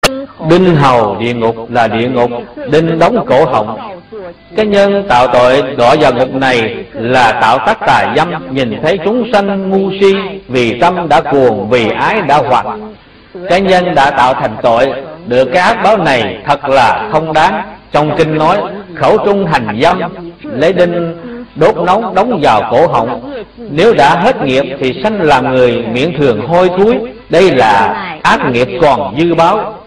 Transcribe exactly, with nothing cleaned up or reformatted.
Đinh hầu địa ngục là địa ngục đinh đóng cổ họng. Cái nhân tạo tội đọa vào ngục này là tạo tác tà dâm, nhìn thấy chúng sanh ngu si, vì tâm đã cuồng, vì ái đã hoặc. Cái nhân đã tạo thành tội, được cái ác báo này thật là không đáng. Trong kinh nói khẩu trung hành dâm, lấy đinh đốt nóng đóng vào cổ họng. Nếu đã hết nghiệp thì sanh làm người miệng thường hôi thối, đây là ác nghiệp còn dư báo.